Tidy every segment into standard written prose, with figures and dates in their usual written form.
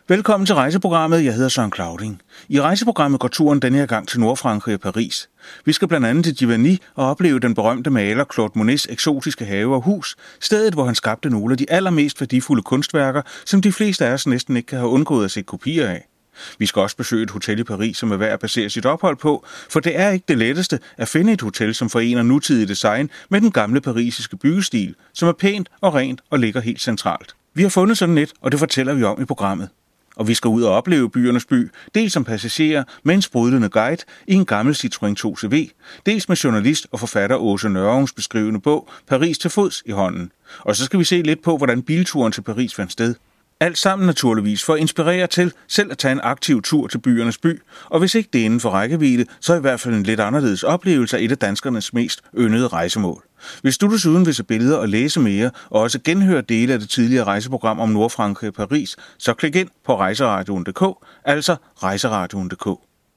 Velkommen til rejseprogrammet. Jeg hedder Søren Clauding. I rejseprogrammet går turen denne her gang til Nordfrankrig og Paris. Vi skal blandt andet til Giverny og opleve den berømte maler Claude Monets eksotiske have og hus, stedet hvor han skabte nogle af de allermest værdifulde kunstværker, som de fleste af os næsten ikke kan have undgået at se kopier af. Vi skal også besøge et hotel i Paris, som er værd at basere sit ophold på, for det er ikke det letteste at finde et hotel, som forener nutidig design med den gamle parisiske byggestil, som er pænt og rent og ligger helt centralt. Vi har fundet sådan et, og det fortæller vi om i programmet. Og vi skal ud og opleve byernes by, dels som passagerer med en sprudlende guide i en gammel Citroën 2CV, dels med journalist og forfatter Åse Nørungs beskrivende bog Paris til fods i hånden. Og så skal vi se lidt på, hvordan bilturen til Paris fandt sted. Alt sammen naturligvis for at inspirere til selv at tage en aktiv tur til byernes by, og hvis ikke det er inden for rækkevidde, så i hvert fald en lidt anderledes oplevelse af et af danskernes mest yndede rejsemål. Hvis du desuden vil se billeder og læse mere, og også genhøre dele af det tidligere rejseprogram om Nordfrankrig og Paris, så klik ind på rejseradioen.dk, altså rejseradioen.dk.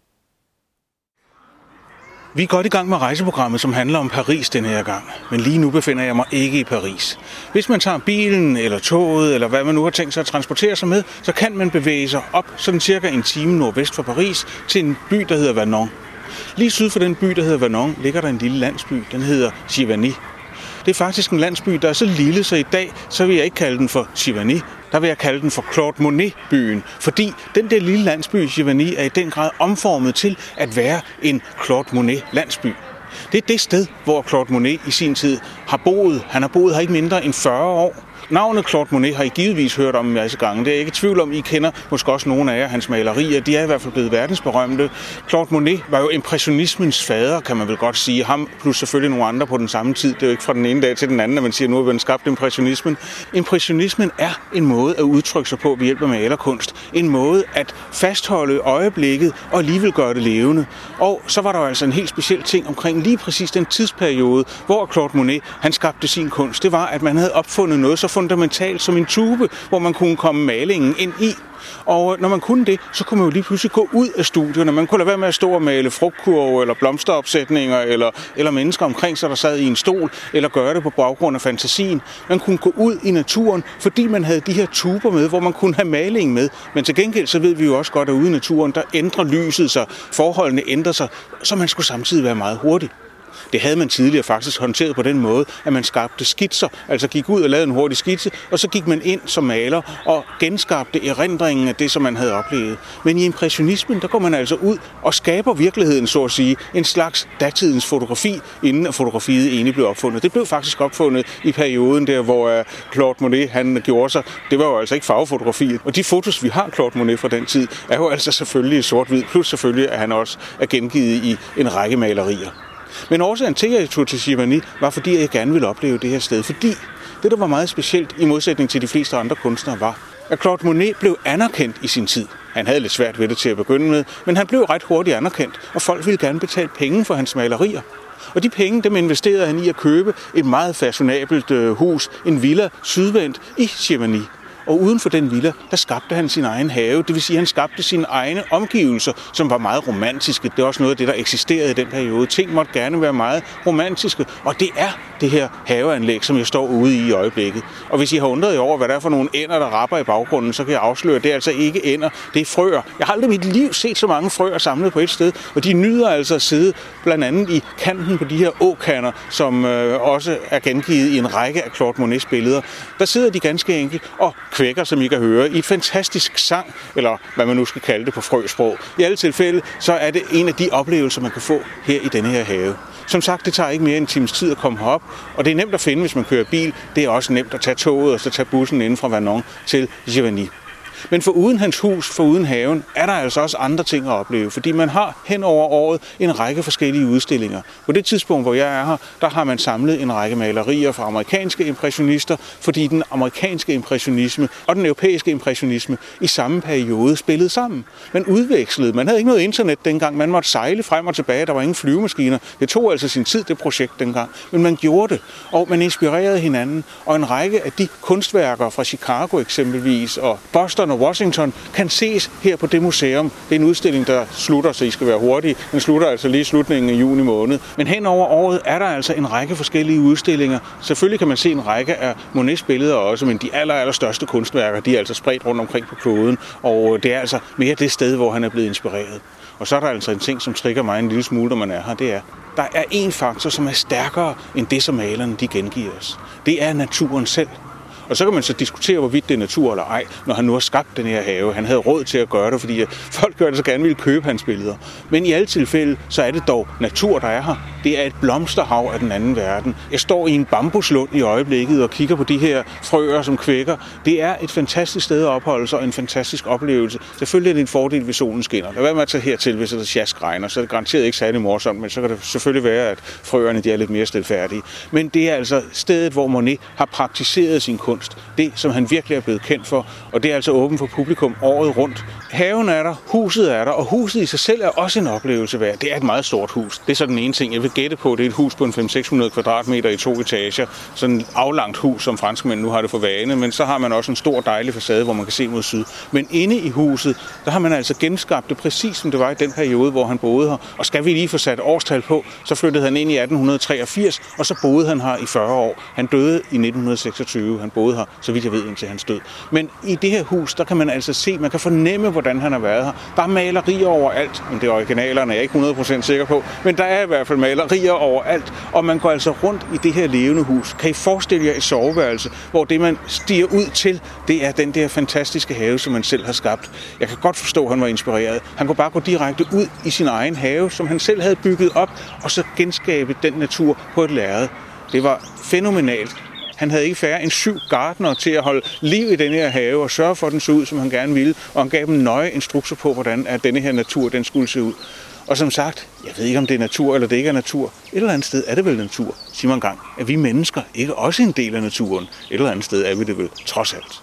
Vi er godt i gang med rejseprogrammet, som handler om Paris denne her gang, men lige nu befinder jeg mig ikke i Paris. Hvis man tager bilen eller toget, eller hvad man nu har tænkt sig at transportere sig med, så kan man bevæge sig op sådan cirka en time nordvest for Paris til en by, der hedder Vernon. Lige syd for den by, der hedder Vernon, ligger der en lille landsby, den hedder Giverny. Det er faktisk en landsby, der er så lille, så i dag så vil jeg ikke kalde den for Giverny. Der vil jeg kalde den for Claude Monet-byen, fordi den der lille landsby, Giverny, er i den grad omformet til at være en Claude Monet-landsby. Det er det sted, hvor Claude Monet i sin tid har boet. Han har boet her ikke mindre end 40 år. Navnet Claude Monet har I givetvis hørt om en masse gange. Det er jeg ikke i tvivl om, I kender måske også nogle af jer, hans malerier. De er i hvert fald blevet verdensberømte. Claude Monet var jo impressionismens fader, kan man vel godt sige. Ham plus selvfølgelig nogle andre på den samme tid. Det er jo ikke fra den ene dag til den anden, at man siger, at nu har man skabt impressionismen. Impressionismen er en måde at udtrykke sig på ved hjælp af malerkunst. En måde at fastholde øjeblikket og alligevel gøre det levende. Og så var der jo altså en helt speciel ting omkring lige præcis den tidsperiode, hvor Claude Monet han skabte sin kunst. Det var, at man havde opfundet noget så fundamentalt som en tube, hvor man kunne komme malingen ind i. Og når man kunne det, så kunne man jo lige pludselig gå ud af studierne. Man kunne lade være med at stå og male frugtkurve eller blomsteropsætninger eller mennesker omkring sig, der sad i en stol, eller gøre det på baggrund af fantasien. Man kunne gå ud i naturen, fordi man havde de her tuber med, hvor man kunne have malingen med. Men til gengæld så ved vi jo også godt, at ude i naturen, der ændrer lyset sig, forholdene ændrer sig, så man skulle samtidig være meget hurtig. Det havde man tidligere faktisk håndteret på den måde, at man skabte skitser, altså gik ud og lavede en hurtig skitse, og så gik man ind som maler og genskabte erindringen af det, som man havde oplevet. Men i impressionismen, der går man altså ud og skaber virkeligheden, så at sige, en slags datidens fotografi, inden fotografiet egentlig blev opfundet. Det blev faktisk opfundet i perioden der, hvor Claude Monet han gjorde sig. Det var jo altså ikke farvefotografiet. Og de fotos, vi har Claude Monet fra den tid, er jo altså selvfølgelig sort-hvid, plus selvfølgelig, at han også er gengivet i en række malerier. Men årsagen til, at jeg tog til Giverny, var fordi, jeg gerne ville opleve det her sted. Fordi det, der var meget specielt i modsætning til de fleste andre kunstnere, var, at Claude Monet blev anerkendt i sin tid. Han havde lidt svært ved det til at begynde med, men han blev ret hurtigt anerkendt, og folk ville gerne betale penge for hans malerier. Og de penge, dem investerede han i at købe et meget fashionabelt hus, en villa sydvendt i Giverny. Og uden for den villa, der skabte han sin egen have. Det vil sige, at han skabte sine egne omgivelser, som var meget romantiske. Det er også noget af det, der eksisterede i den periode. Ting måtte gerne være meget romantiske. Og det er det her haveanlæg, som jeg står ude i øjeblikket. Og hvis I har undret jer over, hvad der er for nogle ænder, der rapper i baggrunden, så kan jeg afsløre, at det er altså ikke ænder. Det er frøer. Jeg har aldrig i mit liv set så mange frøer samlet på et sted. Og de nyder altså at sidde blandt andet i kanten på de her åkander, som også er gengivet i en række af Claude Monets billeder. Der sidder de ganske enkelt og kvækker, som I kan høre, i et fantastisk sang, eller hvad man nu skal kalde det på frøsprog. I alle tilfælde, så er det en af de oplevelser, man kan få her i denne her have. Som sagt, det tager ikke mere end en times tid at komme herop, og det er nemt at finde, hvis man kører bil. Det er også nemt at tage toget og så tage bussen inden fra Vernon til Giverny. Men foruden hans hus, foruden haven, er der altså også andre ting at opleve, fordi man har hen over året en række forskellige udstillinger. På det tidspunkt, hvor jeg er her, der har man samlet en række malerier fra amerikanske impressionister, fordi den amerikanske impressionisme og den europæiske impressionisme i samme periode spillede sammen. Man udvekslede. Man havde ikke noget internet dengang. Man måtte sejle frem og tilbage. Der var ingen flyvemaskiner. Det tog altså sin tid, det projekt dengang. Men man gjorde det, og man inspirerede hinanden. Og en række af de kunstværker fra Chicago eksempelvis, og Boston Boston og Washington, kan ses her på det museum. Det er en udstilling, der slutter, så I skal være hurtige. Den slutter altså lige i slutningen af juni måned. Men hen over året er der altså en række forskellige udstillinger. Selvfølgelig kan man se en række af Monets billeder også, men de allerstørste kunstværker, de er altså spredt rundt omkring på kloden, og det er altså mere det sted, hvor han er blevet inspireret. Og så er der altså en ting, som trigger mig en lille smule, når man er her, det er, der er en faktor, som er stærkere end det, som malerne de gengiver os. Det er naturen selv. Og så kan man så diskutere, hvorvidt det er natur eller ej, når han nu har skabt den her have. Han havde råd til at gøre det, fordi folk gør det så gerne ville købe hans billeder. Men i alle tilfælde, så er det dog natur, der er her. Det er et blomsterhav af den anden verden. Jeg står i en bambuslund i øjeblikket og kigger på de her frøer, som kvækker. Det er et fantastisk sted at opholde sig og en fantastisk oplevelse. Selvfølgelig er det en fordel, hvis solen skinner. Lad være med at tage hertil, hvis det sjask regner, så er det garanteret ikke særlig morsomt, men så kan det selvfølgelig være, at frøerne de er lidt mere stilfærdige. Men det er altså stedet, hvor Monet har praktiseret sin kunst. Det, som han virkelig er blevet kendt for, og det er altså åbent for publikum året rundt. Haven er der, huset er der, og huset i sig selv er også en oplevelse værd. Det er et meget stort hus. Det er så den ene ting. Jeg vil gætte på, det er et hus på en 500-600 kvadratmeter i 2 etager. Sådan et aflangt hus, som franskmænd nu har det for vane, men så har man også en stor dejlig facade, hvor man kan se mod syd. Men inde i huset, der har man altså genskabt det præcis som det var i den periode, hvor han boede her. Og skal vi lige få sat årstal på, så flyttede han ind i 1883, og så boede han her i 40 år. Han døde i 1926. Han boede her, så vidt jeg ved, indtil hans død. Men i det her hus, der kan man altså se, man kan fornemme, hvordan han har været her. Der er malerier overalt, men det er originalerne, jeg er ikke 100% sikker på, men der er i hvert fald malerier overalt, og man går altså rundt i det her levende hus. Kan I forestille jer et soveværelse, hvor det, man stiger ud til, det er den der fantastiske have, som man selv har skabt. Jeg kan godt forstå, at han var inspireret. Han kunne bare gå direkte ud i sin egen have, som han selv havde bygget op, og så genskabe den natur på et lærred. Det var fænomenalt. Han havde ikke færre end 7 gartnere til at holde liv i denne her have og sørge for, at den så ud, som han gerne ville. Og han gav dem nøje instrukser på, hvordan at denne her natur den skulle se ud. Og som sagt, jeg ved ikke, om det er natur eller det ikke er natur. Et eller andet sted er det vel natur. Sig mig engang, er vi mennesker ikke også en del af naturen? Et eller andet sted er vi det vel trods alt.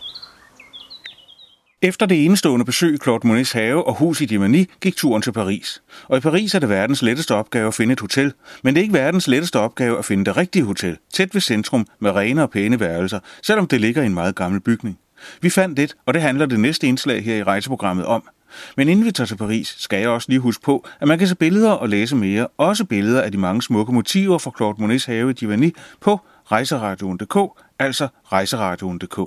Efter det enestående besøg i Claude Monets have og hus i Dimani gik turen til Paris. Og i Paris er det verdens letteste opgave at finde et hotel. Men det er ikke verdens letteste opgave at finde det rigtige hotel, tæt ved centrum med rene og pæne værelser, selvom det ligger i en meget gammel bygning. Vi fandt et, og det handler det næste indslag her i rejseprogrammet om. Men inden vi tager til Paris, skal jeg også lige huske på, at man kan se billeder og læse mere, også billeder af de mange smukke motiver fra Claude Monets have i Dimani på rejseradioen.dk, altså rejseradioen.dk.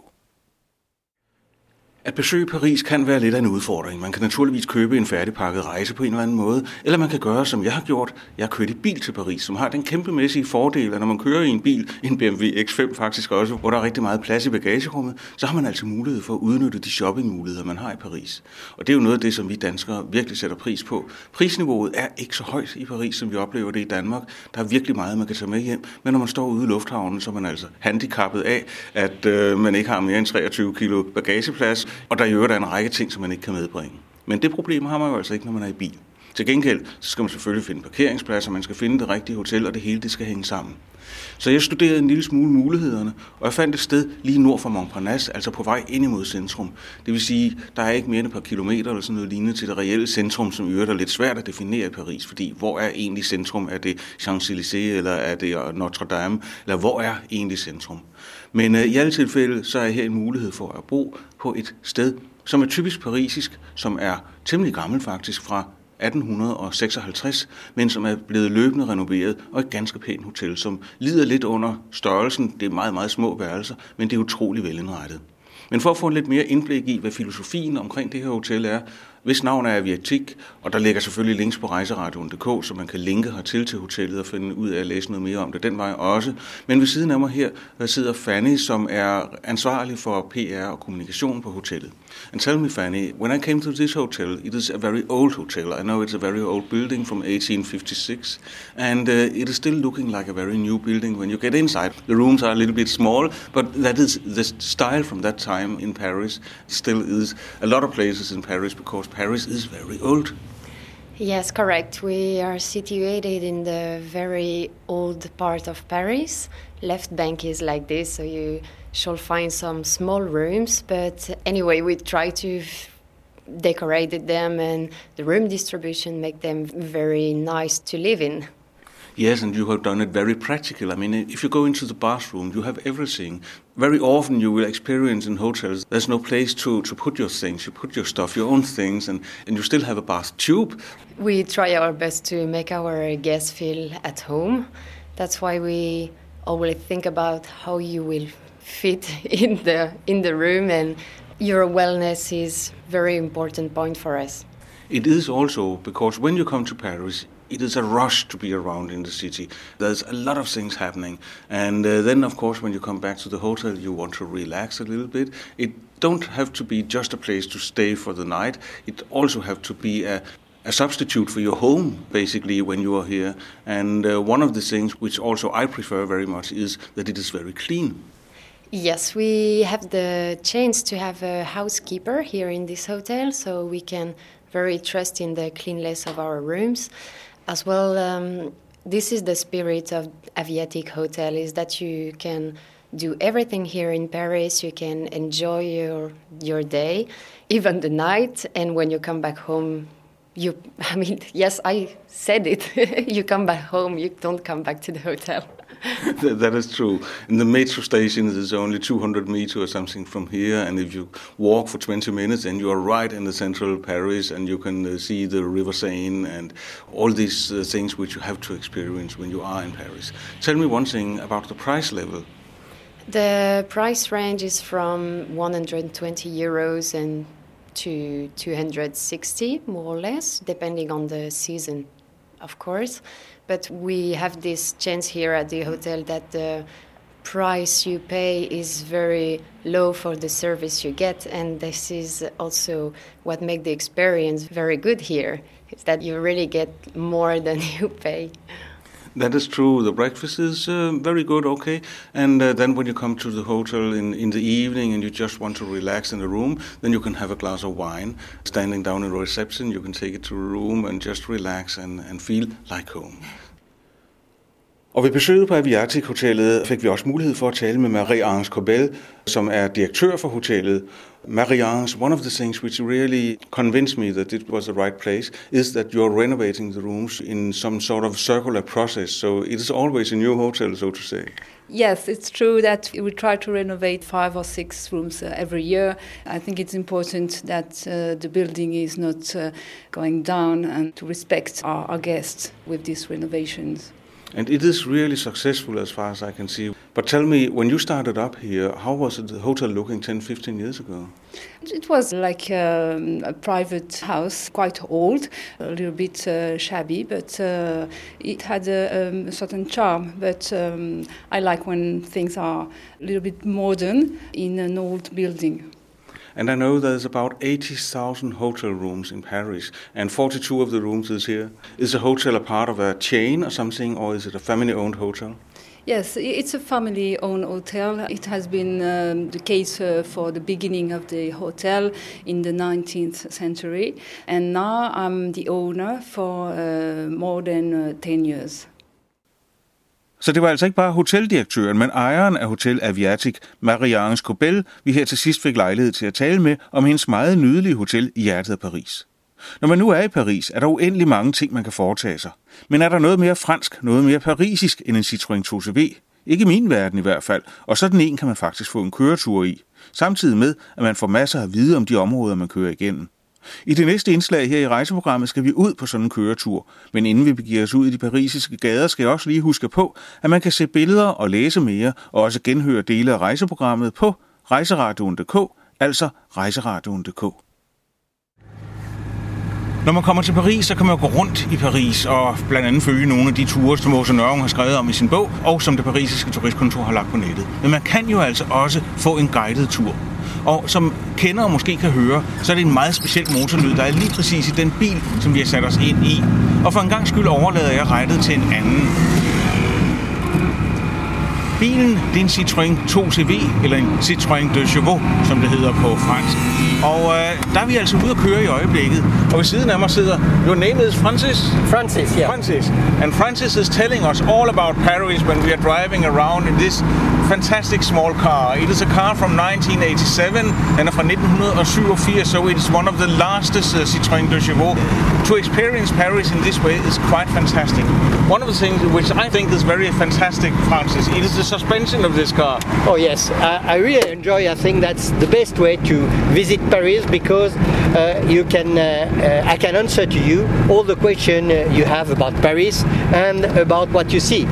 At besøge Paris kan være lidt af en udfordring. Man kan naturligvis købe en færdigpakket rejse på en eller anden måde, eller man kan gøre, som jeg har gjort. Jeg har kørt i bil til Paris, som har den kæmpemæssige fordel, at når man kører i en bil, en BMW X5 faktisk også, hvor der er rigtig meget plads i bagagerummet, så har man altså mulighed for at udnytte de shoppingmuligheder, man har i Paris. Og det er jo noget af det, som vi danskere virkelig sætter pris på. Prisniveauet er ikke så højt i Paris, som vi oplever det i Danmark. Der er virkelig meget, man kan tage med hjem, men når man står ude i lufthavnen, så er man altså handicappet af, at man ikke har mere end 23 kilo bagageplads, og der er en række ting, som man ikke kan medbringe. Men det problem har man jo altså ikke, når man er i bil. Til gengæld så skal man selvfølgelig finde parkeringspladser, man skal finde det rigtige hotel, og det hele det skal hænge sammen. Så jeg studerede en lille smule mulighederne, og jeg fandt et sted lige nord for Montparnasse, altså på vej ind imod centrum. Det vil sige, der er ikke mere end et par kilometer eller sådan noget lignende til det reelle centrum, som i øvrigt er lidt svært at definere i Paris, fordi hvor er egentlig centrum? Er det Champs-Élysées, eller er det Notre Dame, eller hvor er egentlig centrum? Men i alle tilfælde, så er her en mulighed for at bo på et sted, som er typisk parisisk, som er temmelig gammel faktisk fra 1856, men som er blevet løbende renoveret, og et ganske pænt hotel, som lider lidt under størrelsen. Det er meget, meget små værelser, men det er utrolig velindrettet. Men for at få lidt mere indblik i, hvad filosofien omkring det her hotel er, hvis navn er Aviatik, og der ligger selvfølgelig links på rejseradioen.dk, så man kan linke hertil til hotellet og finde ud af at læse noget mere om det den vej også. Men ved siden af mig her sidder Fanny, som er ansvarlig for PR og kommunikation på hotellet. And tell me, Fanny, when I came to this hotel, it is a very old hotel. I know it's a very old building from 1856, and it is still looking like a very new building when you get inside. The rooms are a little bit small, but that is the style from that time in Paris. Still is a lot of places in Paris because Paris is very old. Yes, correct. We are situated in the very old part of Paris. Left bank is like this, so you shall find some small rooms. But anyway, we try to decorate them and the room distribution make them very nice to live in. Yes, and you have done it very practical. I mean, if you go into the bathroom, you have everything. Very often you will experience in hotels, there's no place to put your things. You put your stuff, your own things, and you still have a bath tube. We try our best to make our guests feel at home. That's why we always think about how you will fit in the room, and your wellness is very important point for us. It is also because when you come to Paris, it is a rush to be around in the city. There's a lot of things happening. And then, of course, when you come back to the hotel, you want to relax a little bit. It don't have to be just a place to stay for the night. It also have to be a substitute for your home, basically, when you are here. And one of the things which also I prefer very much is that it is very clean. Yes, we have the chance to have a housekeeper here in this hotel, so we can very trust in the cleanliness of our rooms. As well, this is the spirit of Aviatik Hotel, is that you can do everything here in Paris. You can enjoy your day, even the night. And when you come back home, yes, I said it. You come back home, you don't come back to the hotel. That is true. In the metro station, it is only 200 meters or something from here, and if you walk for 20 minutes, then you are right in the central Paris, and you can see the River Seine and all these things which you have to experience when you are in Paris. Tell me one thing about the price level. The price range is from 120 euros and to 260, more or less, depending on the season, of course. But we have this chance here at the hotel that the price you pay is very low for the service you get, and this is also what makes the experience very good here, is that you really get more than you pay. That is true. The breakfast is very good, okay. And then when you come to the hotel in the evening and you just want to relax in the room, then you can have a glass of wine. Standing down in the reception, you can take it to a room and just relax and feel like home. Og ved besøget på Aviatik Hotellet fik vi også mulighed for at tale med Marie-Ange Corbel, som er direktør for hotellet. Marie-Ange, one of the things which really convinced me that it was the right place is that you're renovating the rooms in some sort of circular process. So it is always a new hotel, so to say. Yes, it's true that we try to renovate 5 or 6 rooms every year. I think it's important that the building is not going down, and to respect our guests with these renovations. And it is really successful as far as I can see. But tell me, when you started up here, how was the hotel looking 10, 15 years ago? It was like a private house, quite old, a little bit shabby, but it had a certain charm. But I like when things are a little bit modern in an old building. And I know there's about 80,000 hotel rooms in Paris, and 42 of the rooms is here. Is the hotel a part of a chain or something, or is it a family-owned hotel? Yes, it's a family-owned hotel. It has been the case for the beginning of the hotel in the 19th century, and now I'm the owner for more than 10 years. Så det var altså ikke bare hoteldirektøren, men ejeren af Hotel Aviatik, Marie-Ange Corbel, vi her til sidst fik lejlighed til at tale med om hendes meget nydelige hotel i hjertet af Paris. Når man nu er i Paris, er der uendelig mange ting, man kan foretage sig. Men er der noget mere fransk, noget mere parisisk end en Citroën 2CV? Ikke i min verden i hvert fald, og sådan en kan man faktisk få en køretur i. Samtidig med, at man får masser af viden om de områder, man kører igennem. I det næste indslag her i rejseprogrammet skal vi ud på sådan en køretur, men inden vi begiver os ud i de parisiske gader, skal jeg også lige huske på, at man kan se billeder og læse mere, og også genhøre dele af rejseprogrammet på rejseradioen.dk, altså rejseradioen.dk. Når man kommer til Paris, så kan man gå rundt i Paris og blandt andet følge nogle af de ture, som Åse Nørring har skrevet om i sin bog, og som det parisiske turistkontor har lagt på nettet. Men man kan jo altså også få en guided tur. Og som kender og måske kan høre, så er det en meget speciel motorlyd, der er lige præcis i den bil, som vi har sat os ind i. Og for en gang skyld overlader jeg rettet til en anden. Bilen, det er en Citroën 2CV, eller en Citroën de Chevaux, som det hedder på fransk. Og der er vi altså ude at køre i øjeblikket. Og ved siden af mig sidder, your name is Francis? Francis, yeah. Francis. And Francis is telling us all about Paris when we are driving around in this fantastic small car. It is a car from 1987 and fra 1987, so it is one of the lastest Citroën de Chevaux. To experience Paris in this way is quite fantastic. One of the things which I think is very fantastic, Francis, it is the suspension of this car. Oh yes, I really enjoy. I think that's the best way to visit Paris because I can answer to you all the questions you have about Paris and about what you see.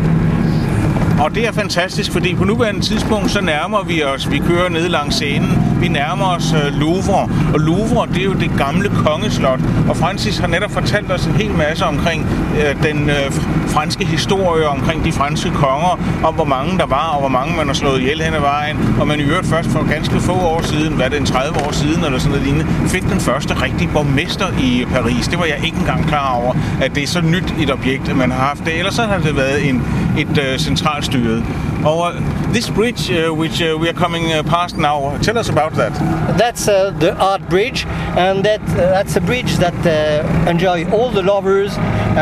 Og det er fantastisk, fordi på nuværende tidspunkt, så nærmer vi os, vi kører ned langs Seinen, vi nærmer os Louvre, og Louvre, det er jo det gamle kongeslot, og Francis har netop fortalt os en hel masse omkring den franske historie, omkring de franske konger, om hvor mange der var, og hvor mange man har slået ihjel hen ad vejen, og man i øvrigt først for ganske få år siden, hvad er det, en 30 år siden, eller sådan noget lignende, fik den første rigtige borgmester i Paris. Det var jeg ikke engang klar over, at det er så nyt et objekt, at man har haft det, ellers så har det været et centralt styret. Og this bridge, which we are coming past now, tell us about that. That's the Art Bridge, and that's a bridge that enjoy all the lovers,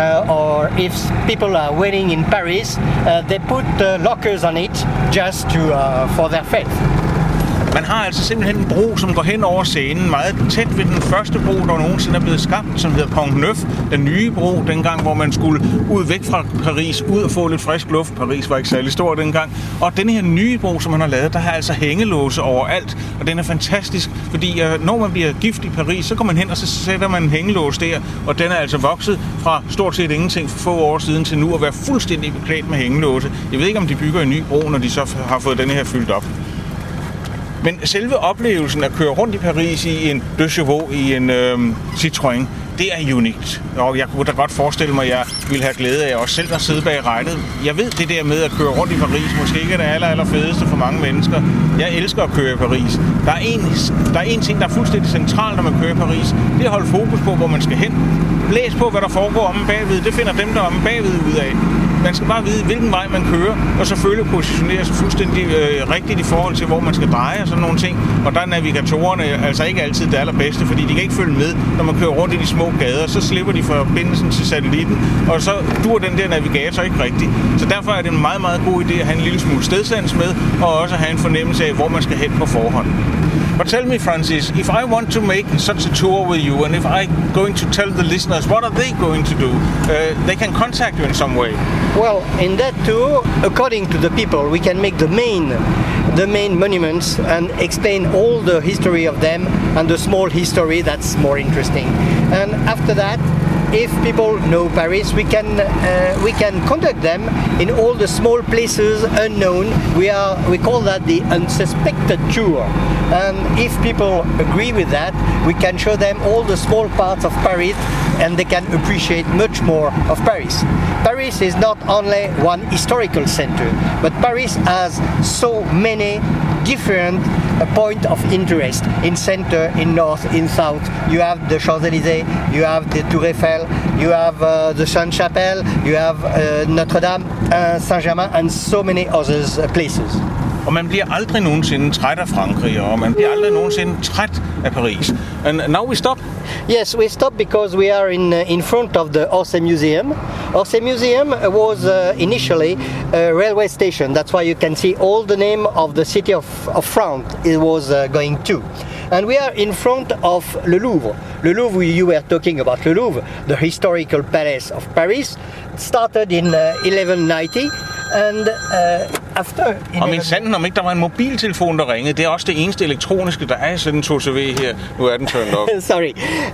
or if people are wedding in Paris, they put lockers on it just to for their faith. Man har altså simpelthen en bro, som går hen over Seinen, meget tæt ved den første bro, der nogensinde er blevet skabt, som hedder Pont Neuf, den nye bro, dengang, hvor man skulle ud væk fra Paris, ud og få lidt frisk luft. Paris var ikke særlig stor dengang. Og den her nye bro, som man har lavet, der har altså hængelåse overalt, og den er fantastisk, fordi når man bliver gift i Paris, så går man hen, og så sætter man en hængelås der, og den er altså vokset fra stort set ingenting for få år siden til nu at være fuldstændig beklædt med hængelåse. Jeg ved ikke, om de bygger en ny bro, når de så har fået denne her fyldt op. Men selve oplevelsen at køre rundt i Paris i en de Chevaux, i en Citroën, det er unikt. Og jeg kunne da godt forestille mig, at jeg ville have glæde af også selv at sidde bag rattet. Jeg ved det der med at køre rundt i Paris, måske ikke er det aller fedeste for mange mennesker. Jeg elsker at køre i Paris. Der er en ting, der er fuldstændig centralt, når man kører i Paris. Det er at holde fokus på, hvor man skal hen. Læs på, hvad der foregår omme bagved. Det finder dem, der er omme bagved ud af. Man skal bare vide, hvilken vej man kører, og selvfølgelig positionere sig fuldstændig rigtigt i forhold til, hvor man skal dreje og sådan nogle ting. Og der er navigatorerne altså ikke altid det allerbedste, fordi de kan ikke følge med, når man kører rundt i de små gader. Så slipper de forbindelsen til satellitten, og så dur den der navigator ikke rigtigt. Så derfor er det en meget, meget god idé at have en lille smule stedsans med, og også have en fornemmelse af, hvor man skal hen på forhånd. But tell me, Francis, if I want to make such a tour with you, and if I'm going to tell the listeners, what are they going to do? They can contact you in some way. Well, in that tour, according to the people, we can make the main monuments and explain all the history of them and the small history that's more interesting. And after that, if people know Paris, we can conduct them in all the small places unknown. We call that the unsuspected tour. And if people agree with that, we can show them all the small parts of Paris, and they can appreciate much more of Paris. Paris is not only one historical center, but Paris has so many different point of interest in center, in north, in south. You have the Champs-Élysées, you have the Tour Eiffel, you have the Sainte-Chapelle, you have Notre Dame, Saint-Germain, and so many other places. Og man bliver aldrig nogensinde træt af Frankrig, og man bliver aldrig nogensinde træt af Paris. And now we stop? Yes, we stop because we are in front of the Orsay Museum. Orsay Museum was initially a railway station. That's why you can see all the name of the city of France it was going to. And we are in front of Le Louvre. Le Louvre, you were talking about Le Louvre, the historical palace of Paris. It started in 1190. And after... Og min sanden, om ikke der var en mobiltelefon, der ringede, det er også det eneste elektroniske, der er i sådan en 2CV her. Nu er den turned off. Sorry.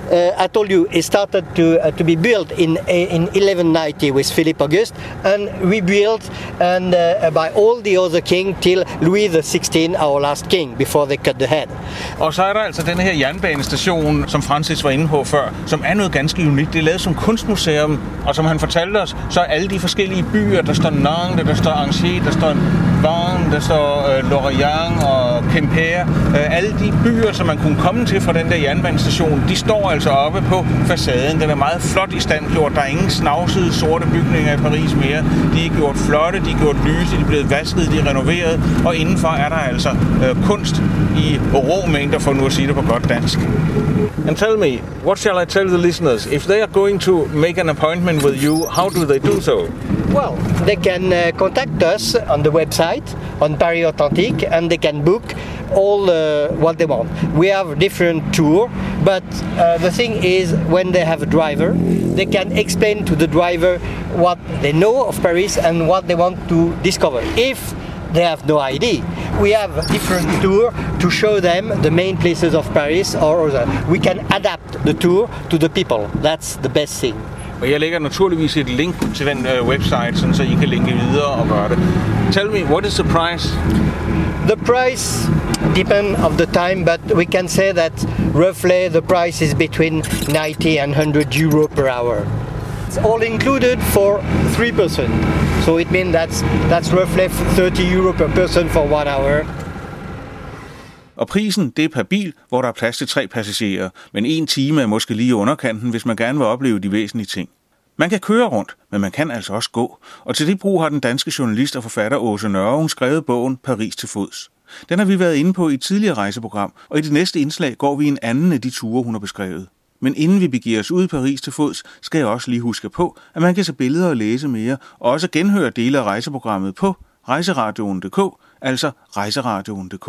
I told you it started to be built in 1190 with Philip August and rebuilt and by all the other king till Louis XVI, our last king, before they cut the head. Og så er der altså den her jernbanestation, som Francis var inde på før, som er noget ganske unikt. Det er lavet som kunstmuseum, og som han fortalte os, så er alle de forskellige byer, der står Nantes, der står Angers, der står Vannes, der står Lorient og Quimper. Alle de byer, som man kunne komme til fra den der jernbanestation, de står altså oppe på facaden. Den er meget flot i stand gjort. Der er ingen snavsede sorte bygninger i Paris mere. De er gjort flotte, de er gjort lyse, de er blevet vasket, de er renoveret. Og indenfor er der altså kunst i rå mængder, for nu at sige det på godt dansk. And tell me, what shall I tell the listeners? If they are going to make an appointment with you, how do they do so? Well, they can contact us on the website on Paris Authentique, and they can book all what they want. We have different tours, but the thing is, when they have a driver, they can explain to the driver what they know of Paris and what they want to discover. If they have no idea, we have a different tour to show them the main places of Paris, or we can adapt the tour to the people. That's the best thing. Og jeg lægger naturligvis et link til den website, sådan, så I kan linke videre og gøre det. Tell me, what is the price? The price depends of the time, but we can say that roughly the price is between 90 and 100 euro per hour. It's all included for 3 persons. So it means that's roughly 30 euro per person for 1 hour. Og prisen, det er per bil, hvor der er plads til 3 passagerer, men 1 time er måske lige underkanten, hvis man gerne vil opleve de væsentlige ting. Man kan køre rundt, men man kan altså også gå, og til det brug har den danske journalist og forfatter Aase Nørreung skrevet bogen Paris til fods. Den har vi været inde på i et tidligere rejseprogram, og i det næste indslag går vi en anden af de ture, hun har beskrevet. Men inden vi begiver os ud i Paris til fods, skal jeg også lige huske på, at man kan se billeder og læse mere, og også genhøre dele af rejseprogrammet på rejseradioen.dk, altså rejseradioen.dk.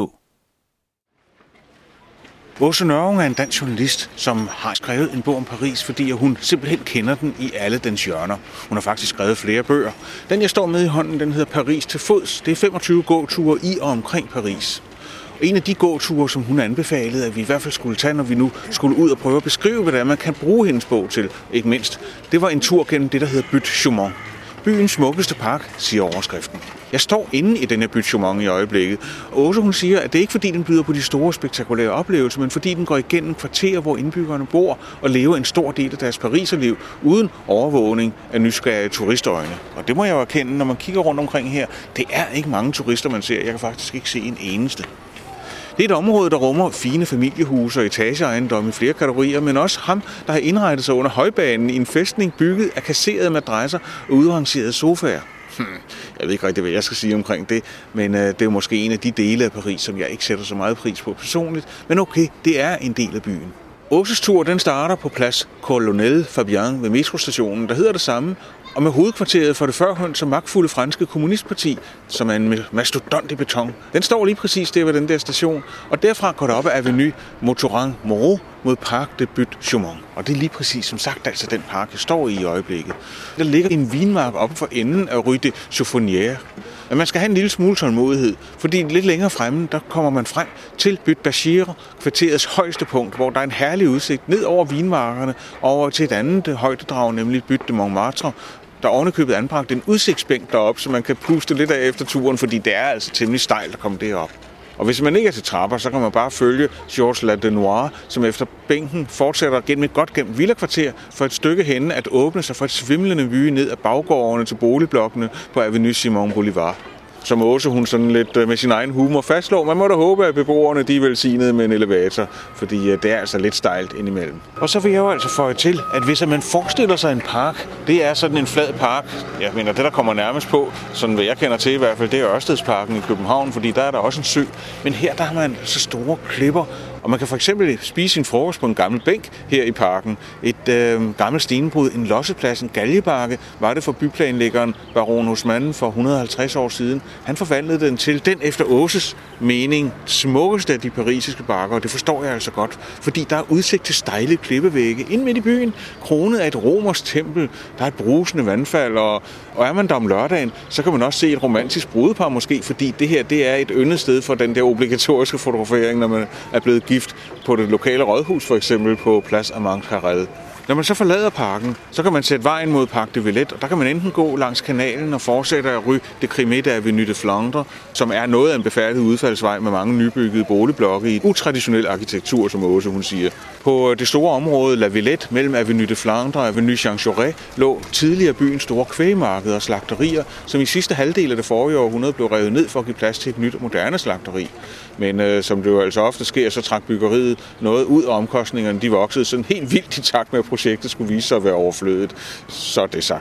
Aase Nørreung er en dansk journalist, som har skrevet en bog om Paris, fordi hun simpelthen kender den i alle dens hjørner. Hun har faktisk skrevet flere bøger. Den, jeg står med i hånden, den hedder Paris til fods. Det er 25 gåture i og omkring Paris. Og en af de gåture, som hun anbefalede, at vi i hvert fald skulle tage, når vi nu skulle ud og prøve at beskrive, hvad det er, man kan bruge hendes bog til, ikke mindst, det var en tur gennem det, der hedder Butte Chaumont. Byens smukkeste park, siger overskriften. Jeg står inde i denne Butte Chaumont i øjeblikket, og Aase, hun siger, at det ikke fordi, den byder på de store spektakulære oplevelser, men fordi den går igennem kvarterer, hvor indbyggerne bor og lever en stor del af deres pariserliv uden overvågning af nysgerrige turistøjne. Og det må jeg jo erkende, når man kigger rundt omkring her. Det er ikke mange turister, man ser. Jeg kan faktisk ikke se en eneste. Det er et område, der rummer fine familiehuse og etageejendomme i flere kategorier, men også ham, der har indrettet sig under højbanen i en fæstning bygget af kasserede madrasser og udrangerede sofaer. Jeg ved ikke rigtig, hvad jeg skal sige omkring det, men det er måske en af de dele af Paris, som jeg ikke sætter så meget pris på personligt. Men okay, det er en del af byen. Aoses tur, den starter på plads Colonel Fabien ved metrostationen, der hedder det samme, og med hovedkvarteret for det førhåndte magtfulde franske kommunistparti, som er en mastodont i beton. Den står lige præcis der ved den der station, og derfra går det op ad Avenue Montauran-Moreau mod Parc de Butte Chaumont. Og det er lige præcis som sagt altså den park, jeg står i øjeblikket. Der ligger en vinmark oppe for enden af Rue de Chaufonnières. Men man skal have en lille smule tålmodighed, fordi lidt længere fremme, der kommer man frem til Butte Bachir, kvarterets højeste punkt, hvor der er en herlig udsigt ned over vinmarkerne over til et andet højdedrag, nemlig Butte de Montmartre. Der er ovenikøbet anbragt en udsigtsbænk deroppe, så man kan puste lidt af efter turen, fordi det er altså temmelig stejlt at komme derop. Og hvis man ikke er til trapper, så kan man bare følge Georges Ladenoir, som efter bænken fortsætter gennem et godt gennem villakvarter for et stykke henne at åbne sig for et svimlende vue ned ad baggårdene til boligblokkene på Avenue Simon Bolivar. Som også hun sådan lidt med sin egen humor fastslår, man må da håbe, at beboerne de er velsignede med en elevator, fordi det er altså lidt stejlt indimellem. Og så vil jeg jo altså føje til, at hvis man forestiller sig en park, det er sådan en flad park, jeg mener det der kommer nærmest på, sådan hvad jeg kender til i hvert fald, det er Ørstedsparken i København, fordi der er der også en sø, men her der har man så store klipper, og man kan for eksempel spise sin frokost på en gammel bænk her i parken. Et gammelt stenbrud, en losseplads, en galgebakke, var det for byplanlæggeren Baron Haussmann for 150 år siden. Han forvandlede den til den efter Aoses mening smukkeste af de parisiske bakker, og det forstår jeg altså godt, fordi der er udsigt til stejle klippevægge ind midt i byen, kronet af et romersk tempel, der er et brusende vandfald, og er man der om lørdagen, så kan man også se et romantisk brudepar måske, fordi det her det er et yndet sted for den der obligatoriske fotografering, når man er blevet gift på det lokale rådhus, for eksempel på Place Armand-Carrel. Når man så forlader parken, så kan man sætte vejen mod Parc de Villette, og der kan man enten gå langs kanalen og fortsætte af Rue de Crimée Avenue de Flandre, som er noget af en befærdet udfaldsvej med mange nybyggede boligblokke i utraditionel arkitektur, som Aase hun siger. På det store område La Villette mellem Avenue de Flandre og Avenue Jean Jaurès lå tidligere byens store kvægmarkeder og slagterier, som i sidste halvdel af det forrige århundrede blev revet ned for at give plads til et nyt og moderne slagteri. Men som det jo altså ofte sker, så trak byggeriet noget ud, og omkostningerne de voksede sådan helt vildt i takt med, at projektet skulle vise sig at være overflødet. Så er det sagt.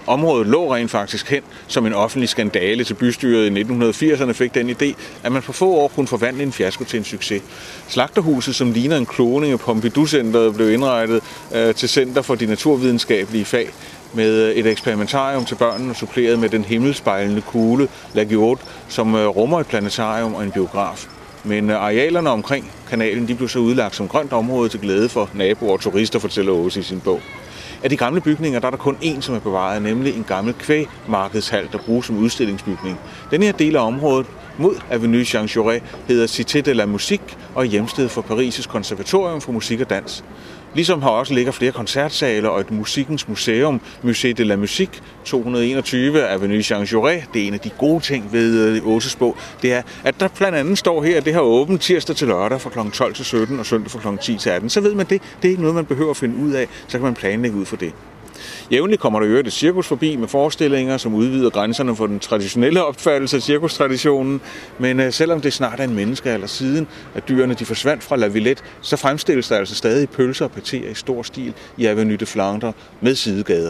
Området lå rent faktisk hen som en offentlig skandale til bystyret i 1980'erne fik den idé, at man på få år kunne forvandle en fiasko til en succes. Slagterhuset, som ligner en kloning af Pompidou-centret, blev indrettet til Center for de naturvidenskabelige fag med et eksperimentarium til børnene suppleret med den himmelspejlende kugle La Guillaume, som rummer et planetarium og en biograf. Men arealerne omkring kanalen de blev så udlagt som grønt område til glæde for naboer og turister, fortæller Åse i sin bog. Af de gamle bygninger der er der kun én, som er bevaret, nemlig en gammel kvægmarkedshal, der bruges som udstillingsbygning. Den her del af området mod Avenue Jean Jaurès hedder Cité de la Musique og er hjemsted for Paris' konservatorium for musik og dans. Ligesom her også ligger flere koncertsaler og et musikkens museum, Musée de la Musique, 221 Avenue Jean Jaurès. Det er en af de gode ting ved Åses bog, det er, at der blandt andet står her, at det har åbent tirsdag til lørdag fra kl. 12 til 17 og søndag fra kl. 10 til 18. Så ved man det. Det er ikke noget, man behøver at finde ud af, så kan man planlægge ud for det. Jævnligt kommer der et cirkus forbi med forestillinger, som udvider grænserne for den traditionelle opfattelse af cirkustraditionen. Men selvom det snart er en menneskealder siden, at dyrene de forsvandt fra La Villette, så fremstilles der altså stadig pølser og patéer i stor stil i Avenue de Flandre med sidegader.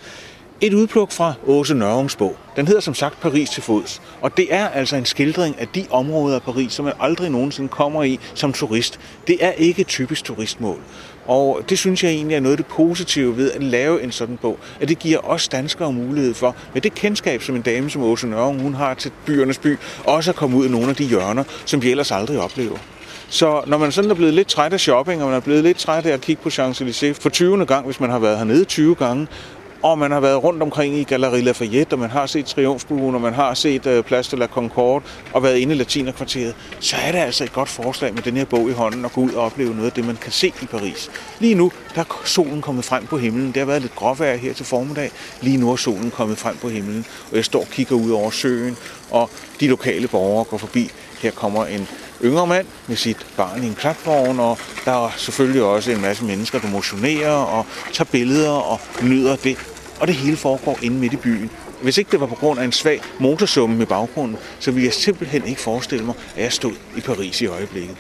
Et udpluk fra Åse Nørrungs bog. Den hedder som sagt Paris til fods, og det er altså en skildring af de områder af Paris, som man aldrig nogensinde kommer i som turist. Det er ikke et typisk turistmål. Og det synes jeg egentlig er noget af det positive ved at lave en sådan bog, at det giver os danskere mulighed for, med det kendskab, som en dame som Åse Nørrung, hun har til byernes by, også at komme ud i nogle af de hjørner, som vi ellers aldrig oplever. Så når man sådan er blevet lidt træt af shopping, og man er blevet lidt træt af at kigge på Champs-Élysées for 20. gang, hvis man har været hernede 20 gange, og man har været rundt omkring i Galerie Lafayette, og man har set Triumfbuen, og man har set Place de la Concorde, og været inde i Latinerkvarteret, så er det altså et godt forslag med den her bog i hånden at gå ud og opleve noget af det, man kan se i Paris. Lige nu der er solen kommet frem på himlen. Det har været lidt gråvejr her til formiddag. Lige nu er solen kommet frem på himlen, og jeg står og kigger ud over søen, og de lokale borgere går forbi. Her kommer en yngre mand med sit barn i en klapvogn, og der er selvfølgelig også en masse mennesker, der motionerer og tager billeder og nyder det. Og det hele foregår inde midt i byen. Hvis ikke det var på grund af en svag motorsumme i baggrunden, så ville jeg simpelthen ikke forestille mig, at jeg stod i Paris i øjeblikket.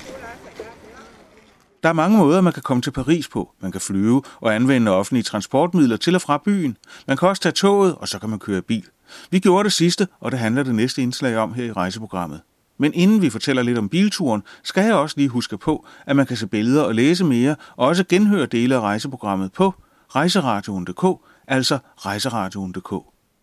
Der er mange måder, man kan komme til Paris på. Man kan flyve og anvende offentlige transportmidler til og fra byen. Man kan også tage toget, og så kan man køre bil. Vi gjorde det sidste, og det handler det næste indslag om her i rejseprogrammet. Men inden vi fortæller lidt om bilturen, skal jeg også lige huske på, at man kan se billeder og læse mere, og også genhøre dele af rejseprogrammet på rejseradioen.dk, altså rejseradioen.dk.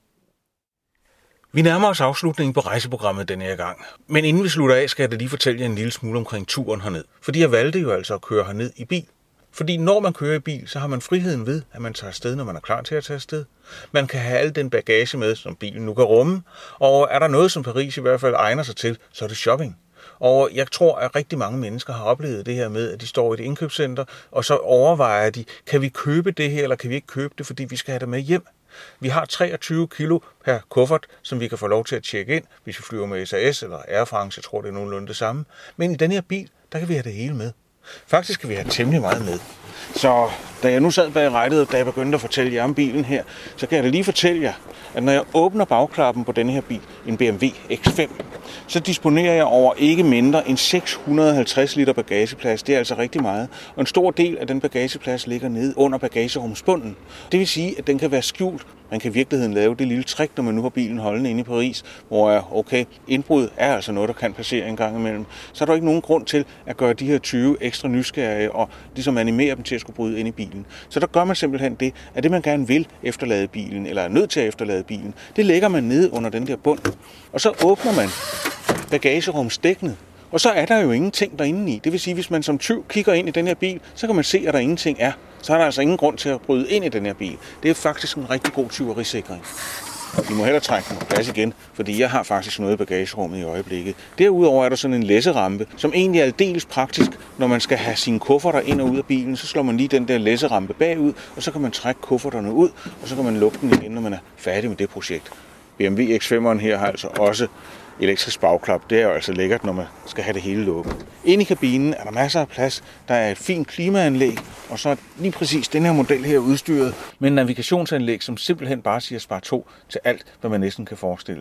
Vi nærmer os afslutningen på rejseprogrammet denne her gang. Men inden vi slutter af, skal jeg da lige fortælle jer en lille smule omkring turen herned. Fordi jeg valgte jo altså at køre herned i bil. Fordi når man kører i bil, så har man friheden ved, at man tager afsted, når man er klar til at tage afsted. Man kan have al den bagage med, som bilen nu kan rumme. Og er der noget, som Paris i hvert fald egner sig til, så er det shopping. Og jeg tror, at rigtig mange mennesker har oplevet det her med, at de står i et indkøbscenter, og så overvejer de, kan vi købe det her, eller kan vi ikke købe det, fordi vi skal have det med hjem. Vi har 23 kilo per kuffert, som vi kan få lov til at tjekke ind, hvis vi flyver med SAS eller Air France. Jeg tror, det er nogenlunde det samme. Men i den her bil, der kan vi have det hele med. Faktisk kan vi have temmelig meget med. Så da jeg nu sad bag rattet, da jeg begyndte at fortælle jer om bilen her, så kan jeg da lige fortælle jer, at når jeg åbner bagklappen på denne her bil, en BMW X5, så disponerer jeg over ikke mindre end 650 liter bagageplads. Det er altså rigtig meget. Og en stor del af den bagageplads ligger nede under bagagerumsbunden. Det vil sige, at den kan være skjult. Man kan i virkeligheden lave det lille trick, når man nu har bilen holdende inde i Paris, hvor indbrud er altså noget, der kan passere en gang imellem. Så er der ikke nogen grund til at gøre de her 20 ekstra nysgerrige og ligesom animere dem til at skulle bryde ind i bilen. Så der gør man simpelthen det, at det man gerne vil efterlade bilen, eller er nødt til at efterlade bilen, det lægger man nede under den der bund. Og så åbner man bagagerumsdækkenet. Og så er der jo ingenting derinde i. Det vil sige, hvis man som tyv kigger ind i den her bil, så kan man se, at der ingenting er. Så er der altså ingen grund til at bryde ind i den her bil. Det er faktisk en rigtig god tyverisikring. Vi må hellere trække den på plads igen, fordi jeg har faktisk noget i bagagerummet i øjeblikket. Derudover er der sådan en læsserampe, som egentlig er aldeles praktisk. Når man skal have sine kufferter ind og ud af bilen, så slår man lige den der læsserampe bagud, og så kan man trække kufferterne ud, og så kan man lukke den igen, når man er færdig med det projekt. BMW X5'eren her har altså også elektrisk bagklap. Det er jo altså lækkert, når man skal have det hele lukket. Inde i kabinen er der masser af plads. Der er et fint klimaanlæg, og så er lige præcis den her model her udstyret med en navigationsanlæg, som simpelthen bare siger spar 2 til alt, hvad man næsten kan forestille sig.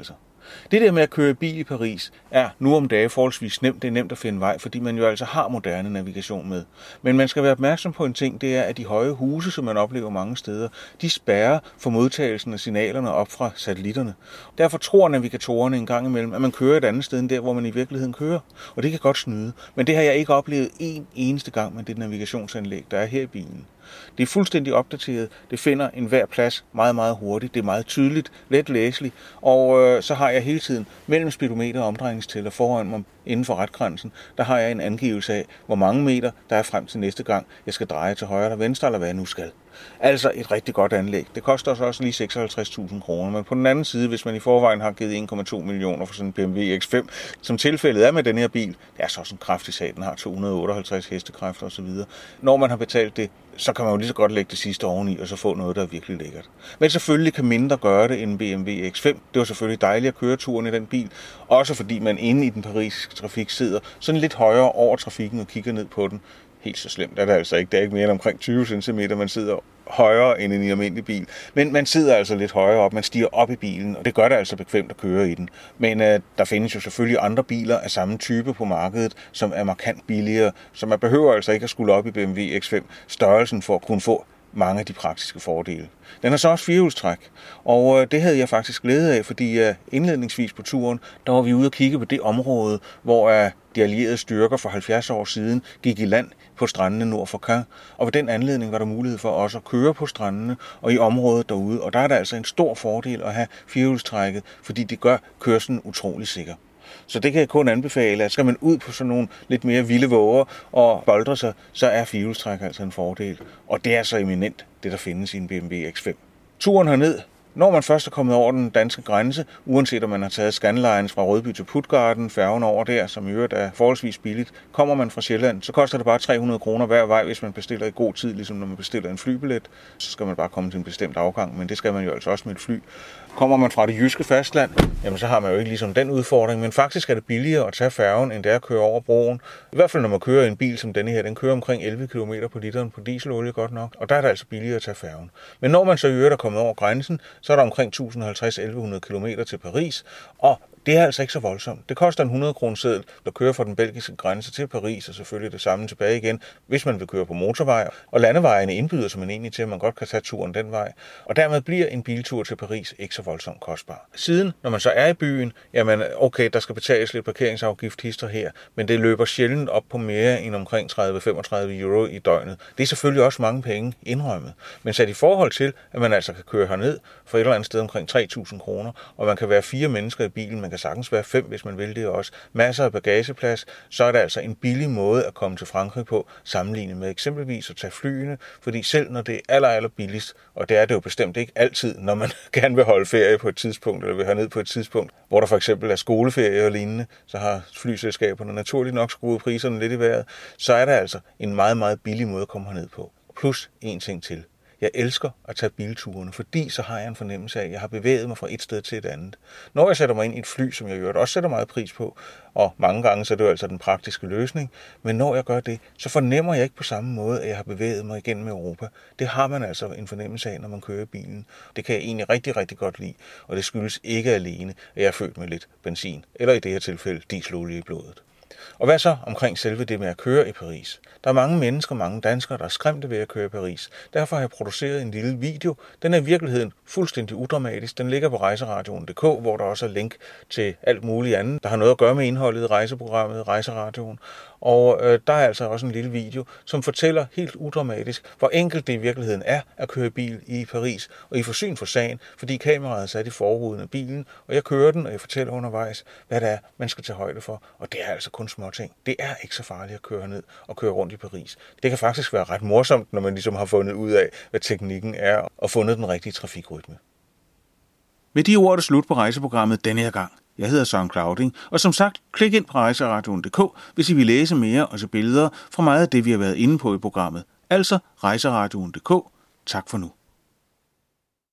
Det der med at køre bil i Paris er nu om dagen forholdsvis nemt. Det er nemt at finde vej, fordi man jo altså har moderne navigation med. Men man skal være opmærksom på en ting, det er, at de høje huse, som man oplever mange steder, de spærrer for modtagelsen af signalerne op fra satellitterne. Derfor tror navigatorerne en gang imellem, at man kører et andet sted end der, hvor man i virkeligheden kører. Og det kan godt snyde. Men det har jeg ikke oplevet en eneste gang med det navigationsanlæg, der er her i bilen. Det er fuldstændig opdateret. Det finder enhver plads meget, meget hurtigt. Det er meget tydeligt, let læseligt. Og så har jeg hele tiden mellem speedometer og omdrejningstæller foran mig inden for retgrænsen. Der har jeg en angivelse af, hvor mange meter der er frem til næste gang, jeg skal dreje til højre eller venstre, eller hvad jeg nu skal. Altså et rigtig godt anlæg. Det koster så også lige 56.000 kroner. Men på den anden side, hvis man i forvejen har givet 1,2 millioner for sådan en BMW X5, som tilfældet er med den her bil, det er så også en kraftig sag. Den har 258 hestekræfter osv. Når man har betalt det, så kan man jo lige så godt lægge det sidste oveni, og så få noget, der er virkelig lækkert. Men selvfølgelig kan mindre gøre det end en BMW X5. Det var selvfølgelig dejligt at køre turen i den bil. Også fordi man inde i den parisiske trafik sidder sådan lidt højere over trafikken og kigger ned på den. Helt så slemt er det altså ikke. Det er ikke mere end omkring 20 cm, man sidder højere end en almindelig bil. Men man sidder altså lidt højere op, man stiger op i bilen, og det gør det altså bekvemt at køre i den. Men der findes jo selvfølgelig andre biler af samme type på markedet, som er markant billigere, så man behøver altså ikke at skulle op i BMW X5 størrelsen for at kunne få mange af de praktiske fordele. Den har så også firehjulstræk, og det havde jeg faktisk glæde af, fordi indledningsvis på turen, der var vi ude og kigge på det område, hvor de allierede styrker for 70 år siden gik i land på strandene nord for Caen, og ved den anledning var der mulighed for også at køre på strandene og i området derude, og der er der altså en stor fordel at have firehjulstrækket, fordi det gør kørslen utrolig sikker. Så det kan jeg kun anbefale, at skal man ud på sådan nogle lidt mere vilde våger og boldre sig, så er firehjulstræk altså en fordel. Og det er så eminent, det der findes i en BMW X5. Turen herned, når man først er kommet over den danske grænse, uanset om man har taget Scandlines fra Rødby til Puttgarden, færgen over der, som i øvrigt er forholdsvis billigt, kommer man fra Sjælland, så koster det bare 300 kroner hver vej, hvis man bestiller i god tid, ligesom når man bestiller en flybillet. Så skal man bare komme til en bestemt afgang, men det skal man jo altså også med et fly. Kommer man fra det jyske fastland, jamen så har man jo ikke ligesom den udfordring, men faktisk er det billigere at tage færgen, end det er at køre over broen. I hvert fald når man kører en bil som denne her, den kører omkring 11 km på literen på dieselolie godt nok, og der er det altså billigere at tage færgen. Men når man så i øvrigt er kommet over grænsen, så er der omkring 1050-1100 km til Paris, og det er altså ikke så voldsomt. Det koster en 100 kroner seddel, der kører fra den belgiske grænse til Paris, og selvfølgelig det samme tilbage igen, hvis man vil køre på motorvej. Og landevejene indbyder sig man egentlig til, at man godt kan tage turen den vej. Og dermed bliver en biltur til Paris ikke så voldsomt kostbar. Siden, når man så er i byen, jamen okay, der skal betales lidt parkeringsafgift hister her, men det løber sjældent op på mere end omkring 30-35 euro i døgnet. Det er selvfølgelig også mange penge indrømmet. Men sat i forhold til, at man altså kan køre herned for et eller andet sted omkring 3.000 kroner, og man kan være 4 mennesker i bilen, man kan sagtens være 5, hvis man vil det også. Masser af bagageplads, så er det altså en billig måde at komme til Frankrig på, sammenlignet med eksempelvis at tage flyene, fordi selv når det er aller billigst, og det er det jo bestemt ikke altid, når man gerne vil holde ferie på et tidspunkt, eller vil herned på et tidspunkt, hvor der for eksempel er skoleferie og lignende, så har flyselskaberne naturligt nok skruet priserne lidt i vejret, så er det altså en meget, meget billig måde at komme herned på. Plus en ting til. Jeg elsker at tage bilturene, fordi så har jeg en fornemmelse af, at jeg har bevæget mig fra et sted til et andet. Når jeg sætter mig ind i et fly, som jeg også sætter meget pris på, og mange gange så er det jo altså den praktiske løsning, men når jeg gør det, så fornemmer jeg ikke på samme måde, at jeg har bevæget mig igennem Europa. Det har man altså en fornemmelse af, når man kører i bilen. Det kan jeg egentlig rigtig, rigtig godt lide, og det skyldes ikke alene, at jeg er født med lidt benzin, eller i det her tilfælde dieselolie i blodet. Og hvad så omkring selve det med at køre i Paris? Der er mange mennesker, mange danskere, der er skræmte ved at køre i Paris. Derfor har jeg produceret en lille video. Den er i virkeligheden fuldstændig udramatisk. Den ligger på rejseradioen.dk, hvor der også er link til alt muligt andet, der har noget at gøre med indholdet i rejseprogrammet, Rejseradioen. Og der er altså også en lille video, som fortæller helt udramatisk, hvor enkelt det i virkeligheden er at køre bil i Paris. Og I får syn for sagen, fordi kameraet er sat i forruden af bilen, og jeg kører den, og jeg fortæller undervejs, hvad det er, man skal tage højde for. Og det er altså kun små ting. Det er ikke så farligt at køre ned og køre rundt i Paris. Det kan faktisk være ret morsomt, når man ligesom har fundet ud af, hvad teknikken er, og fundet den rigtige trafikrytme. Med de ord er det slut på rejseprogrammet denne her gang. Jeg hedder Søren Clauding, og som sagt, klik ind på rejseradioen.dk, hvis I vil læse mere og se billeder fra meget af det, vi har været inde på i programmet. Altså rejseradioen.dk. Tak for nu.